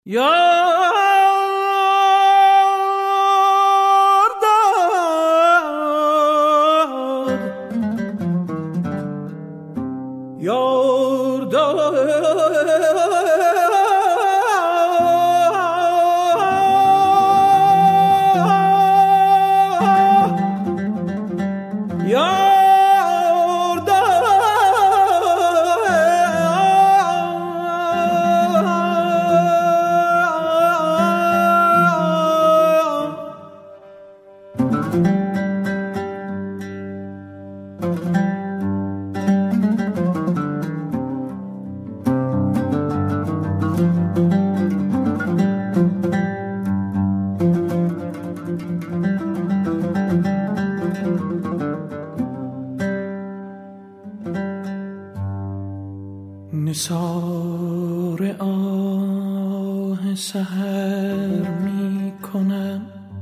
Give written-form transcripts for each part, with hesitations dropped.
نثار آه سحر می کنم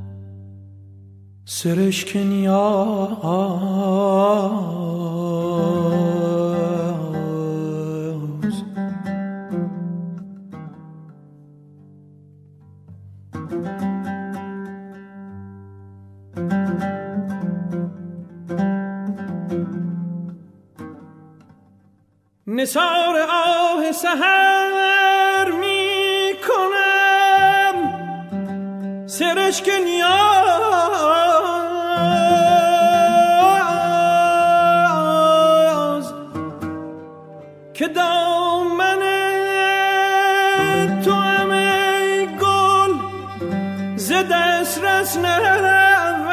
سرشک نیاز نثار آه سحر می کنم سرشک نیاز که دامن تو هم ای گل ز دسترس نرود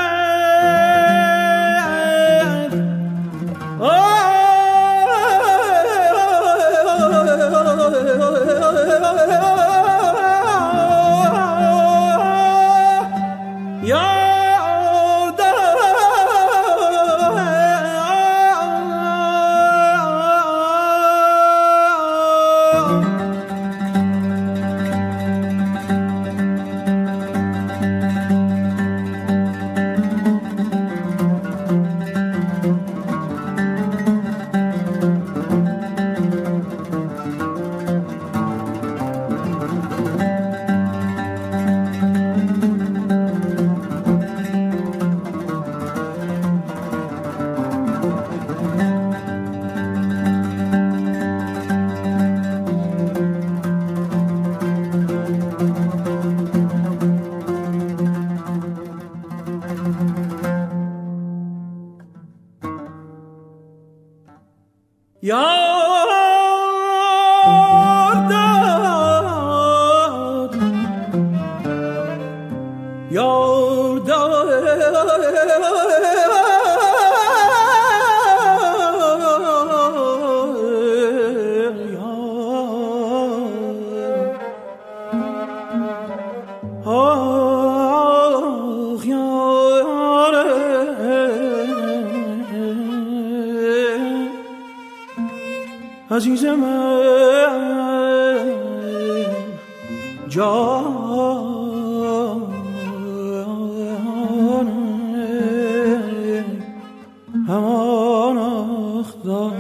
عزیز من جان همان اخدار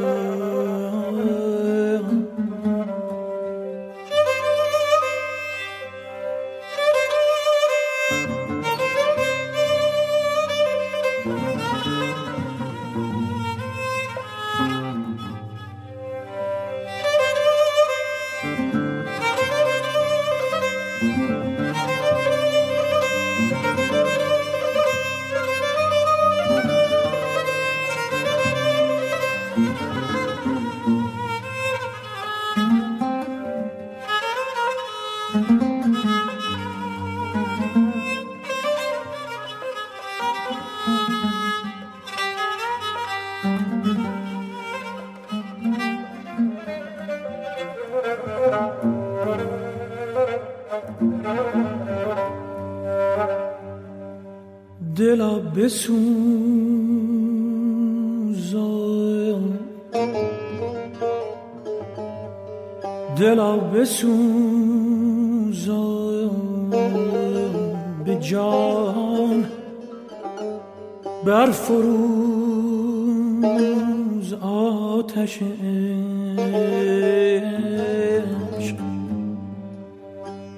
دلا بسوزان دلا بسوزان به جان برفروز آتش عشق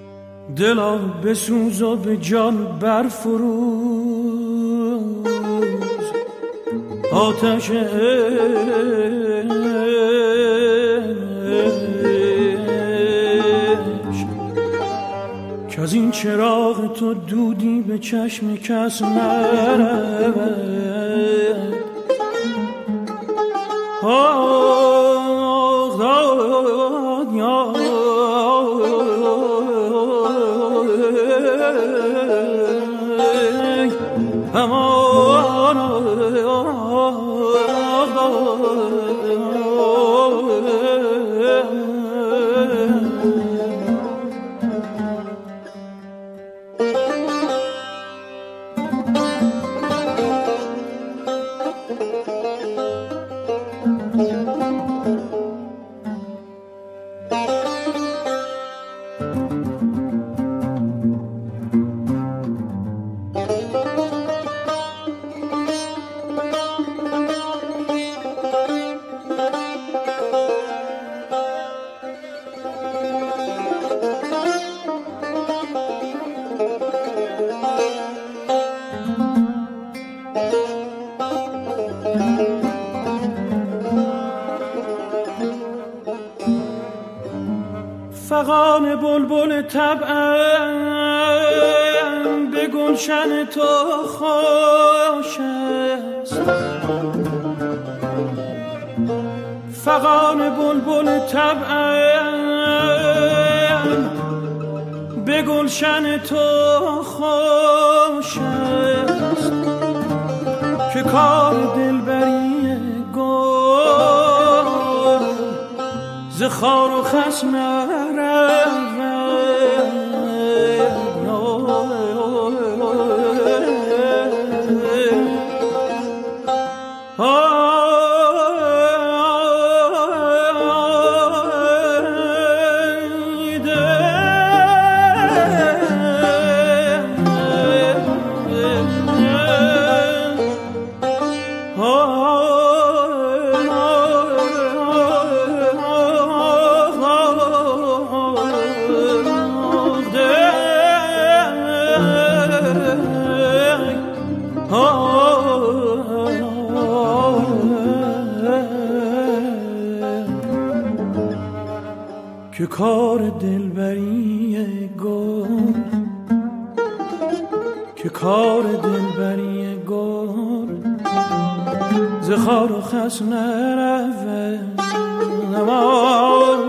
دلا بسوز و به جان برفروز آتش عشق که از این چراغ تو دودی به چشم کس نرود. آه داد یا همان فغان بلبل طبعم به گلشن تو خوش است. فغان بلبل طبعم به گلشن تو خوش است که کار دلبری گل ز خار و خس نرود. که کار دلبری گل که کار دلبری گل ز خار و خس نرود.